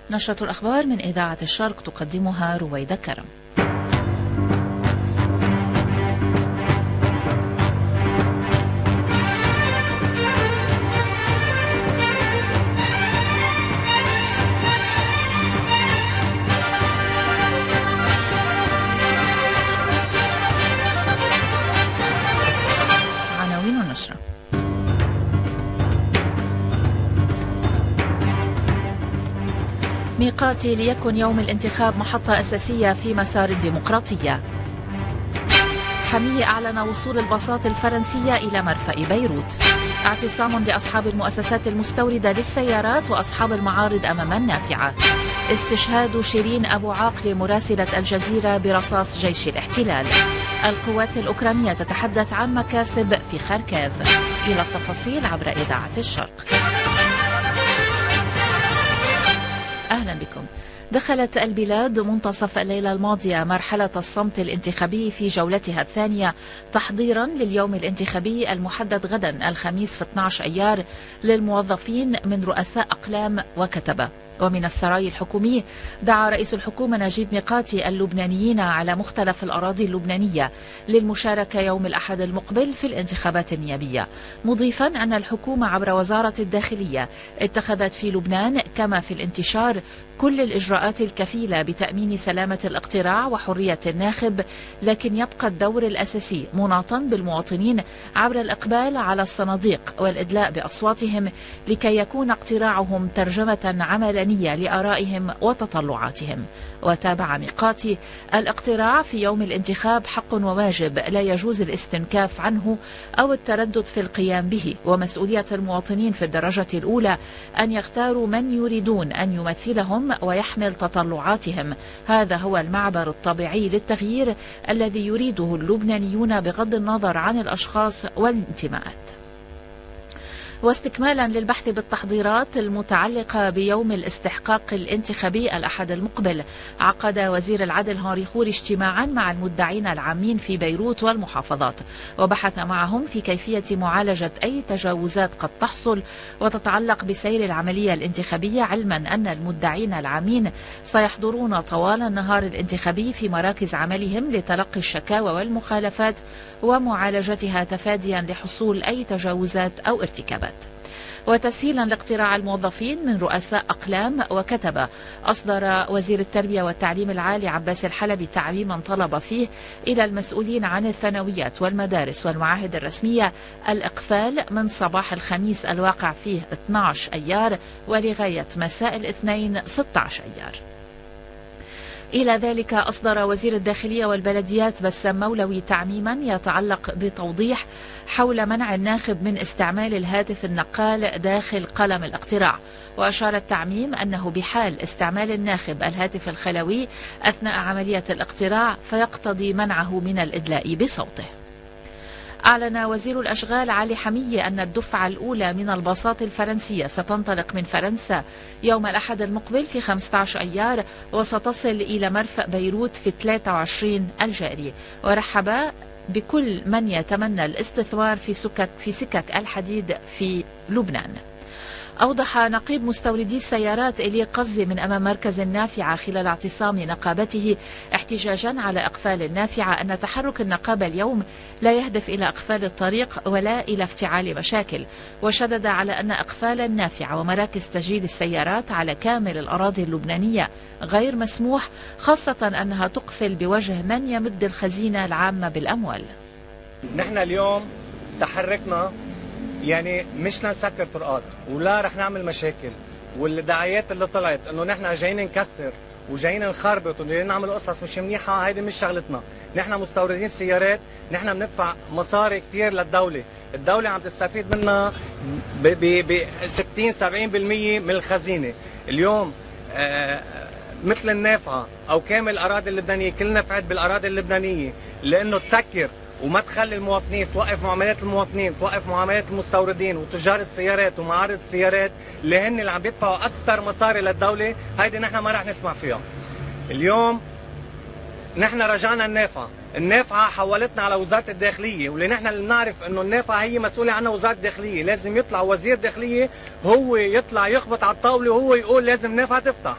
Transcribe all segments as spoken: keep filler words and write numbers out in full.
نشرة الأخبار من إذاعة الشرق تقدمها رويدة كرم. عناوين النشرة: ميقاتي ليكن يوم الانتخاب محطة أساسية في مسار الديمقراطية. حمية أعلن وصول الباصات الفرنسية إلى مرفأ بيروت. اعتصام لأصحاب المؤسسات المستوردة للسيارات وأصحاب المعارض أمام النافعة. استشهاد شيرين أبو عاقل مراسلة الجزيرة برصاص جيش الاحتلال. القوات الأوكرانية تتحدث عن مكاسب في خاركيف. إلى التفاصيل عبر إذاعة الشرق. أهلا بكم. دخلت البلاد منتصف الليلة الماضية مرحلة الصمت الانتخابي في جولتها الثانية تحضيرا لليوم الانتخابي المحدد غدا الخميس في اثني عشر أيار للموظفين من رؤساء أقلام وكتبة. ومن السراي الحكومي دعا رئيس الحكومة نجيب ميقاتي اللبنانيين على مختلف الأراضي اللبنانية للمشاركة يوم الأحد المقبل في الانتخابات النيابية، مضيفا أن الحكومة عبر وزارة الداخلية اتخذت في لبنان كما في الانتشار كل الإجراءات الكفيلة بتأمين سلامة الاقتراع وحرية الناخب، لكن يبقى الدور الأساسي مناطا بالمواطنين عبر الإقبال على الصناديق والإدلاء بأصواتهم لكي يكون اقتراعهم ترجمة عملانية لآرائهم وتطلعاتهم. وتابع ميقاتي: الاقتراع في يوم الانتخاب حق وواجب لا يجوز الاستنكاف عنه أو التردد في القيام به، ومسؤولية المواطنين في الدرجة الأولى أن يختاروا من يريدون أن يمثلهم ويحمل تطلعاتهم. هذا هو المعبر الطبيعي للتغيير الذي يريده اللبنانيون بغض النظر عن الأشخاص والانتماءات. واستكمالا للبحث بالتحضيرات المتعلقة بيوم الاستحقاق الانتخابي الأحد المقبل، عقد وزير العدل هنري خوري اجتماعا مع المدعين العامين في بيروت والمحافظات، وبحث معهم في كيفية معالجة أي تجاوزات قد تحصل وتتعلق بسير العملية الانتخابية، علما أن المدعين العامين سيحضرون طوال النهار الانتخابي في مراكز عملهم لتلقي الشكاوى والمخالفات ومعالجتها تفاديا لحصول أي تجاوزات أو ارتكابات. وتسهيلا لاقتراع الموظفين من رؤساء أقلام وكتبة، أصدر وزير التربية والتعليم العالي عباس الحلبي تعميما طلب فيه إلى المسؤولين عن الثانويات والمدارس والمعاهد الرسمية الإقفال من صباح الخميس الواقع فيه اثني عشر أيار ولغاية مساء الاثنين ستة عشر أيار. إلى ذلك أصدر وزير الداخلية والبلديات بسام مولوي تعميما يتعلق بتوضيح حول منع الناخب من استعمال الهاتف النقال داخل قلم الاقتراع، وأشار التعميم أنه بحال استعمال الناخب الهاتف الخلوي أثناء عملية الاقتراع فيقتضي منعه من الإدلاء بصوته. أعلن وزير الأشغال علي حمية أن الدفعة الأولى من الباصات الفرنسية ستنطلق من فرنسا يوم الأحد المقبل في خمسة عشر أيار وستصل إلى مرفأ بيروت في ثلاثة وعشرين الجاري، ورحب بكل من يتمنى الاستثمار في سكك في سكك الحديد في لبنان. أوضح نقيب مستوردي السيارات إلي قزي من أمام مركز النافعة خلال اعتصام نقابته احتجاجا على إقفال النافعة أن تحرك النقابة اليوم لا يهدف إلى إقفال الطريق ولا إلى افتعال مشاكل، وشدد على أن إقفال النافعة ومراكز تسجيل السيارات على كامل الأراضي اللبنانية غير مسموح، خاصة أنها تقفل بوجه من يمد الخزينة العامة بالأموال. نحن اليوم تحركنا يعني مش لنسكر طرقات ولا رح نعمل مشاكل، والدعايات اللي طلعت انه نحن جايين نكسر وجايين نخربط وجايين نعمل قصص مش منيحه، هيدي مش شغلتنا. نحن مستوردين سيارات، نحن بندفع مصاري كثير للدوله، الدوله عم تستفيد منها ب ستين سبعين بالمية من الخزينه. اليوم آه مثل النافعه او كامل الاراضي اللبنانيه، كل نفعت بالاراضي اللبنانيه لانه تسكر وما تخلي المواطنين، توقف معاملات المواطنين، توقف معاملات المستوردين وتجار السيارات ومعارض السيارات اللي هن اللي عم بيدفعوا اكثر مصاري للدوله، هيدي نحن ما رح نسمع فيها. اليوم نحن رجعنا النافعه، النافعه حولتنا على وزاره الداخليه، واللي نحن اللي بنعرف انه النافعه هي مسؤوله عنها وزاره الداخليه، لازم يطلع وزير داخليه هو يطلع يخبط على الطاوله وهو يقول لازم النافعه تفتح.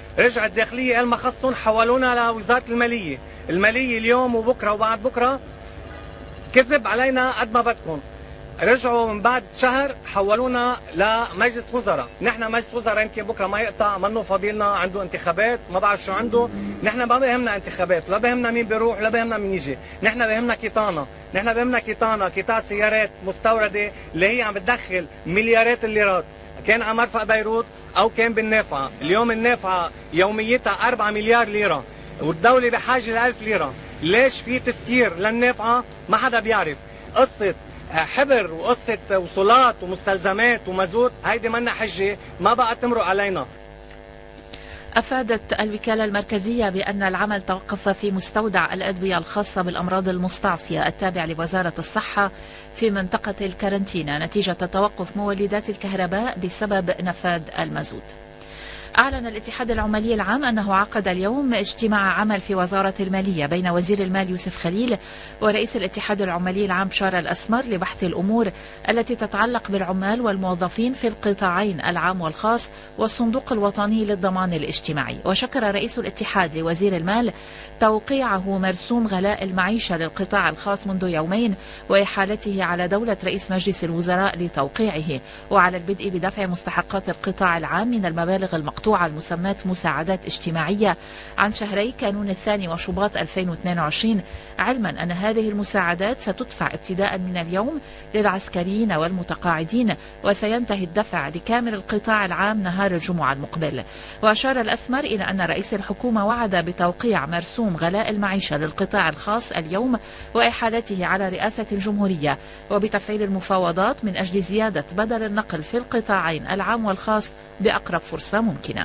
رجع الداخلية قال ما خصهم، حولونا لوزارة المالية. المالية اليوم وبكرة وبعد بكرة كذب علينا قد ما بدكم. رجعوا من بعد شهر حولونا لمجلس وزراء. نحن مجلس وزراء يمكن بكره ما يقطع، منه فاضيلنا، عنده انتخابات، ما بعرف شو عنده. نحن ما بيهمنا انتخابات، لا بيهمنا مين بيروح، لا بيهمنا مين يجي. نحن بيهمنا كيطانا، نحن بيهمنا كيطانا، قطاع سيارات مستورده اللي هي عم بتدخل مليارات الليرات، كان على مرفأ بيروت او كان بالنافعه. اليوم النافعه يوميتها أربعة مليار ليره والدوله بحاجه ل ألف ليره. ليش في تسكير للنافعه؟ ما حدا بيعرف. قصه حبر وقصة وصولات ومستلزمات ومازوت هيدي منا حجة، ما بقى تمرق علينا. أفادت الوكالة المركزية بأن العمل توقف في مستودع الأدوية الخاصة بالأمراض المستعصية التابع لوزارة الصحة في منطقة الكارنتينا نتيجة توقف مولدات الكهرباء بسبب نفاذ المازوت. أعلن الاتحاد العمالي العام أنه عقد اليوم اجتماع عمل في وزارة المالية بين وزير المال يوسف خليل ورئيس الاتحاد العمالي العام بشار الأسمر لبحث الأمور التي تتعلق بالعمال والموظفين في القطاعين العام والخاص والصندوق الوطني للضمان الاجتماعي. وشكر رئيس الاتحاد لوزير المال توقيعه مرسوم غلاء المعيشة للقطاع الخاص منذ يومين وإحالته على دولة رئيس مجلس الوزراء لتوقيعه، وعلى البدء بدفع مستحقات القطاع العام من المبالغ المقطوعة المسماة مساعدات اجتماعية عن شهري كانون الثاني وشباط ألفين واثنين وعشرين، علما أن هذه المساعدات ستدفع ابتداء من اليوم للعسكريين والمتقاعدين وسينتهي الدفع لكامل القطاع العام نهار الجمعة المقبل. وأشار الأسمر إلى أن رئيس الحكومة وعد بتوقيع مرسوم غلاء المعيشة للقطاع الخاص اليوم وإحالته على رئاسة الجمهورية وبتفعيل المفاوضات من أجل زيادة بدل النقل في القطاعين العام والخاص بأقرب فرصة ممكنة.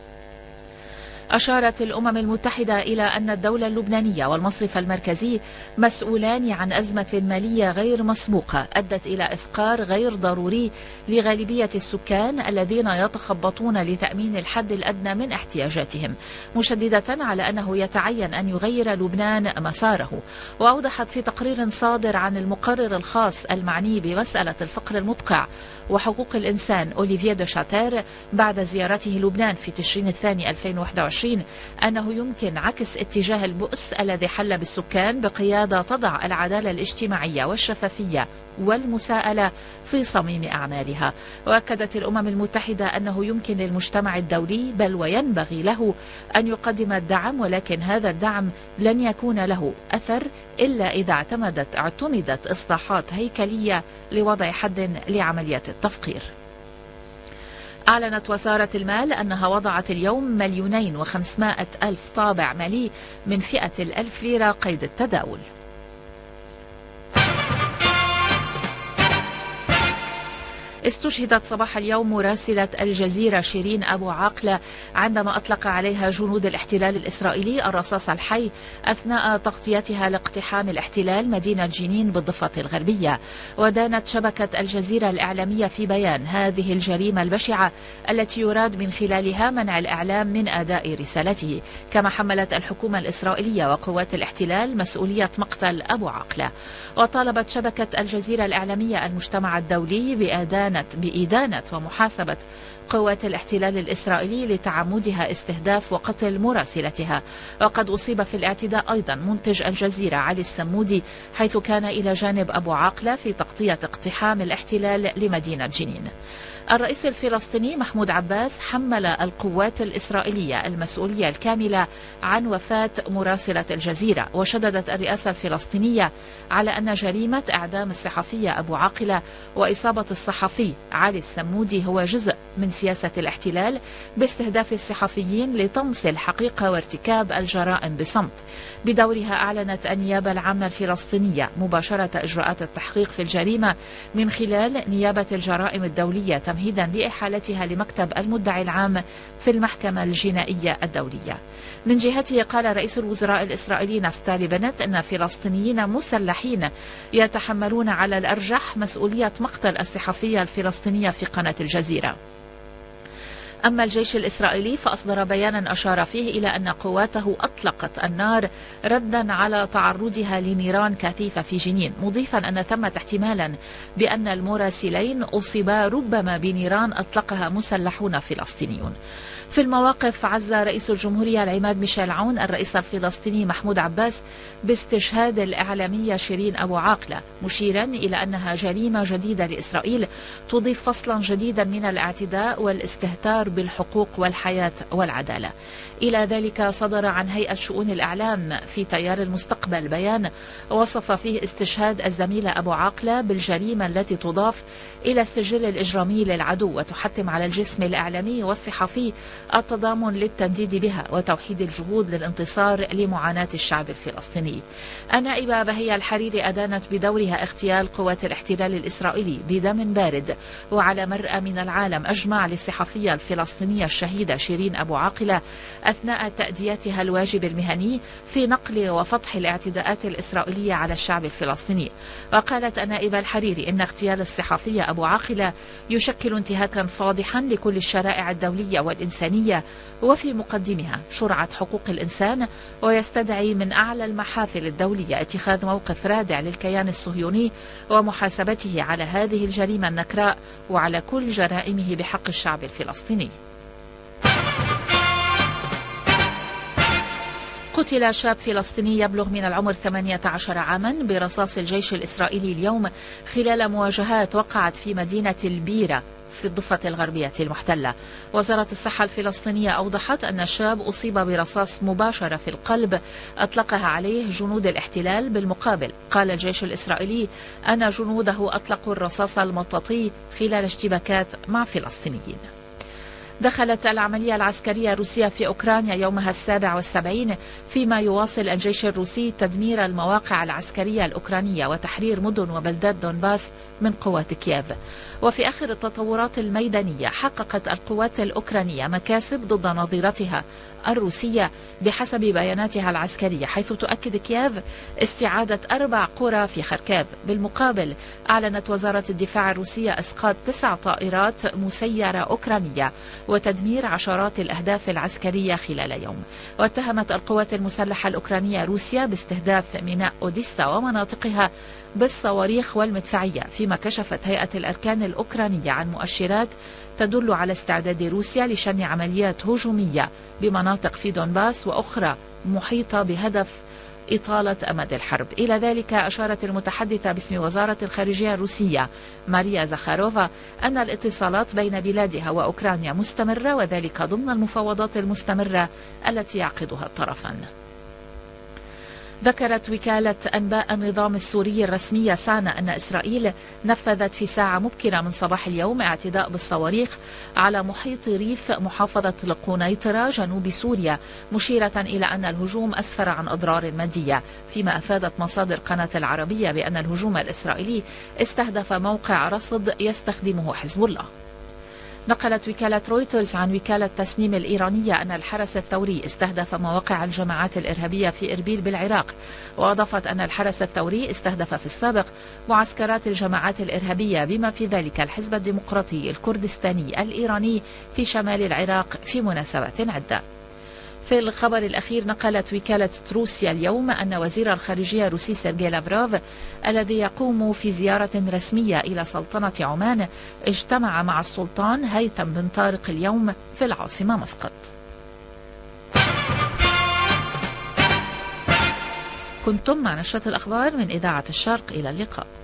أشارت الأمم المتحدة إلى أن الدولة اللبنانية والمصرف المركزي مسؤولان عن أزمة مالية غير مسبوقة أدت إلى إفقار غير ضروري لغالبية السكان الذين يتخبطون لتأمين الحد الأدنى من احتياجاتهم، مشددة على أنه يتعين أن يغير لبنان مساره. وأوضحت في تقرير صادر عن المقرر الخاص المعني بمسألة الفقر المدقع وحقوق الإنسان أوليفيه دو شاتير بعد زيارته لبنان في تشرين الثاني ألفين وواحد وعشرين أنه يمكن عكس اتجاه البؤس الذي حل بالسكان بقيادة تضع العدالة الاجتماعية والشفافية والمساءلة في صميم أعمالها. وأكدت الأمم المتحدة أنه يمكن للمجتمع الدولي بل وينبغي له أن يقدم الدعم، ولكن هذا الدعم لن يكون له أثر إلا إذا اعتمدت اعتمدت إصلاحات هيكلية لوضع حد لعمليات التفقير. أعلنت وزارة المال أنها وضعت اليوم مليونين وخمسمائة ألف طابع مالي من فئة الألف ليرة قيد التداول. استشهدت صباح اليوم مراسلة الجزيرة شيرين أبو عاقلة عندما أطلق عليها جنود الاحتلال الإسرائيلي الرصاص الحي أثناء تغطيتها لاقتحام الاحتلال مدينة جنين بالضفة الغربية. ودانت شبكة الجزيرة الإعلامية في بيان هذه الجريمة البشعة التي يراد من خلالها منع الإعلام من أداء رسالته. كما حملت الحكومة الإسرائيلية وقوات الاحتلال مسؤولية مقتل أبو عاقلة. وطالبت شبكة الجزيرة الإعلامية المجتمع الدولي بإدانة بإدانة ومحاسبة قوات الاحتلال الإسرائيلي لتعمدها استهداف وقتل مراسلتها. وقد أصيب في الاعتداء أيضا منتج الجزيرة علي السمودي حيث كان إلى جانب أبو عاقلة في تغطية اقتحام الاحتلال لمدينة جنين. الرئيس الفلسطيني محمود عباس حمل القوات الإسرائيلية المسؤولية الكاملة عن وفاة مراسلة الجزيرة، وشددت الرئاسة الفلسطينية على أن جريمة إعدام الصحفية أبو عاقلة وإصابة الصحفي علي السمودي هو جزء من سياسة الاحتلال باستهداف الصحفيين لطمس الحقيقة وارتكاب الجرائم بصمت. بدورها أعلنت النيابة العامة الفلسطينية مباشرة إجراءات التحقيق في الجريمة من خلال نيابة الجرائم الدولية تمهيدا لإحالتها لمكتب المدعي العام في المحكمة الجنائية الدولية. من جهته قال رئيس الوزراء الإسرائيلي نفتالي بنت أن فلسطينيين مسلحين يتحملون على الأرجح مسؤولية مقتل الصحفية الفلسطينية في قناة الجزيرة. أما الجيش الإسرائيلي فأصدر بيانا أشار فيه إلى أن قواته أطلقت النار ردا على تعرضها لنيران كثيفة في جنين، مضيفا أن ثمة احتمالا بأن المراسلين أصيبا ربما بنيران أطلقها مسلحون فلسطينيون. في المواقف عز رئيس الجمهورية العماد ميشيل عون الرئيس الفلسطيني محمود عباس باستشهاد الإعلامية شيرين أبو عاقلة، مشيرا إلى أنها جريمة جديدة لإسرائيل تضيف فصلا جديدا من الاعتداء والاستهتار بالحقوق والحياة والعدالة. إلى ذلك صدر عن هيئة شؤون الإعلام في تيار المستقبل بيان وصف فيه استشهاد الزميلة أبو عاقلة بالجريمة التي تضاف إلى السجل الإجرامي للعدو، وتحتم على الجسم الإعلامي والصحفي التضامن للتنديد بها وتوحيد الجهود للانتصار لمعاناة الشعب الفلسطيني. النائبة بهية الحريري أدانت بدورها اغتيال قوات الاحتلال الإسرائيلي بدم بارد وعلى مرأى من العالم أجمع للصحفية الفلسطينية الشهيدة شيرين أبو عاقلة أثناء تأديتها الواجب المهني في نقل وفضح الاعتداءات الإسرائيلية على الشعب الفلسطيني. وقالت النائبة الحريري إن اغتيال الصحفية أبو عاقلة يشكل انتهاكا فاضحا لكل الشرائع الدولية والإنسانية وفي مقدمها شرعة حقوق الإنسان، ويستدعي من أعلى المحافل الدولية اتخاذ موقف رادع للكيان الصهيوني ومحاسبته على هذه الجريمة النكراء وعلى كل جرائمه بحق الشعب الفلسطيني. قتل شاب فلسطيني يبلغ من العمر ثمانية عشر عاما برصاص الجيش الإسرائيلي اليوم خلال مواجهات وقعت في مدينة البيرة في الضفة الغربية المحتلة. وزارة الصحة الفلسطينية أوضحت أن الشاب أصيب برصاص مباشرة في القلب أطلقها عليه جنود الاحتلال. بالمقابل قال الجيش الإسرائيلي أن جنوده أطلقوا الرصاص المطاطي خلال اشتباكات مع فلسطينيين. دخلت العملية العسكرية الروسية في أوكرانيا يومها السابع والسبعين، فيما يواصل الجيش الروسي تدمير المواقع العسكرية الأوكرانية وتحرير مدن وبلدات دونباس من قوات كييف. وفي آخر التطورات الميدانية حققت القوات الأوكرانية مكاسب ضد نظيرتها الروسية بحسب بياناتها العسكرية، حيث تؤكد كييف استعادة أربع قرى في خركيف. بالمقابل أعلنت وزارة الدفاع الروسية إسقاط تسع طائرات مسيرة أوكرانية وتدمير عشرات الأهداف العسكرية خلال يوم. واتهمت القوات المسلحة الأوكرانية روسيا باستهداف ميناء أوديسا ومناطقها بالصواريخ والمدفعية، فيما كشفت هيئة الأركان الأوكرانية عن مؤشرات تدل على استعداد روسيا لشن عمليات هجومية بمناطق في دونباس وأخرى محيطة بهدف إطالة أمد الحرب. إلى ذلك أشارت المتحدثة باسم وزارة الخارجية الروسية ماريا زخاروفا أن الاتصالات بين بلادها وأوكرانيا مستمرة، وذلك ضمن المفاوضات المستمرة التي يعقدها الطرفان. ذكرت وكالة أنباء النظام السوري الرسمية سانا أن إسرائيل نفذت في ساعة مبكرة من صباح اليوم اعتداء بالصواريخ على محيط ريف محافظة القنيطرة جنوب سوريا، مشيرة إلى أن الهجوم أسفر عن أضرار مادية، فيما أفادت مصادر قناة العربية بأن الهجوم الإسرائيلي استهدف موقع رصد يستخدمه حزب الله. نقلت وكالة رويترز عن وكالة تسنيم الإيرانية أن الحرس الثوري استهدف مواقع الجماعات الإرهابية في إربيل بالعراق، وأضافت أن الحرس الثوري استهدف في السابق معسكرات الجماعات الإرهابية بما في ذلك الحزب الديمقراطي الكردستاني الإيراني في شمال العراق في مناسبات عدة. في الخبر الأخير نقلت وكالة روسيا اليوم أن وزير الخارجية الروسي سيرجي لافروف الذي يقوم في زيارة رسمية إلى سلطنة عمان اجتمع مع السلطان هيثم بن طارق اليوم في العاصمة مسقط. كنتم مع نشرة الأخبار من إذاعة الشرق، إلى اللقاء.